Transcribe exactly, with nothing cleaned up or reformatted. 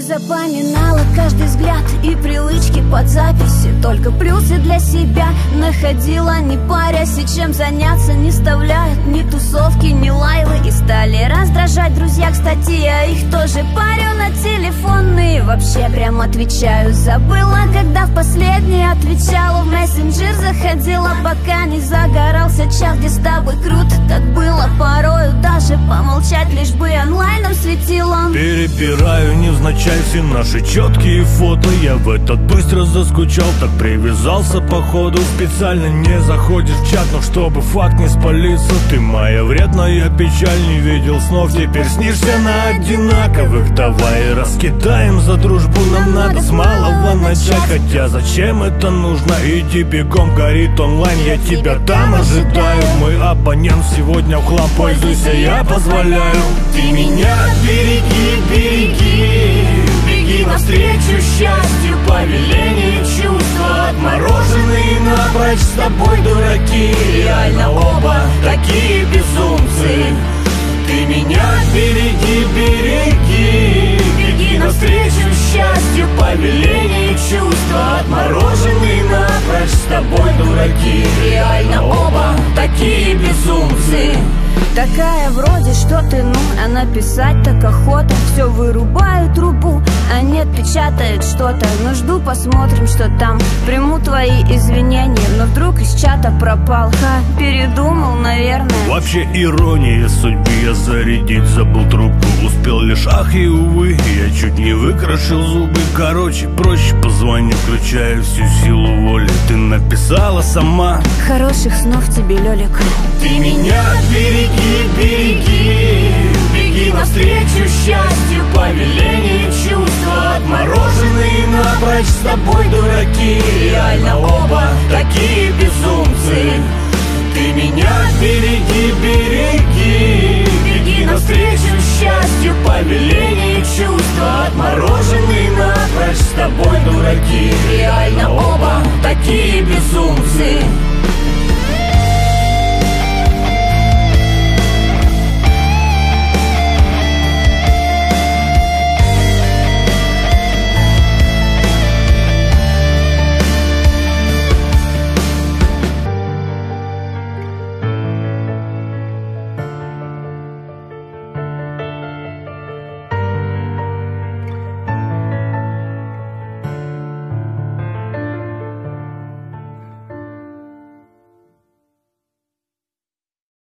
запоминала каждый взгляд и привычки под записи. Только плюсы для себя находила, не парясь, и чем заняться не вставляют ни тусовки, ни лайвы. И стали раздражать друзья, кстати, я их тоже парю на телефонные. Вообще прям отвечаю, забыла, когда в последний отвечала. В мессенджер заходила, пока не загорался чат, где с тобой круто так было. Порою даже помолчать, лишь бы онлайном светило. Перебираю невзначай все наши четкие фото. Я в этот быстро заскучал, так привязался походу. Специально не заходишь в чат, но чтобы факт не спалиться. Ты моя вредная печаль, не видел снов, теперь снишься на одинаковых. Давай раскидаем за дружбу, нам надо с малого начать. Хотя зачем это нужно, иди бегом, горит онлайн, я тебя там ожидаю. Мой абонент сегодня в хлам, пользуйся, я позволяю. Ты меня береги, береги, беги навстречу счастью, по велению чувства. Отмороженные напрочь с тобой дураки, реально оба такие безумцы. Ты меня береги, береги, беги навстречу счастью, по велению чувства. Отмороженные напрочь с тобой дураки, реально оба такие безумцы. Такая вроде, что ты, ну, а написать так охота. Все вырубаю трубу, а нет, печатает что-то. Но жду, посмотрим, что там. Приму твои извинения, но вдруг из чата пропал. Ха, передумал, наверное. Вообще ирония судьбы, я зарядить забыл трубку. Успел лишь ах и увы, я чуть не выкрашил зубы. Короче, проще позвони, включаю всю силу воли. Ты написала сама: хороших снов тебе, Лёлик. Ты меня береги, береги, беги навстречу счастью, по велению чувства. Отмороженные напрочь с тобой дураки, реально оба такие безумцы. Ты меня береги, береги, беги навстречу счастью, по велению чувства. Отмороженные напрочь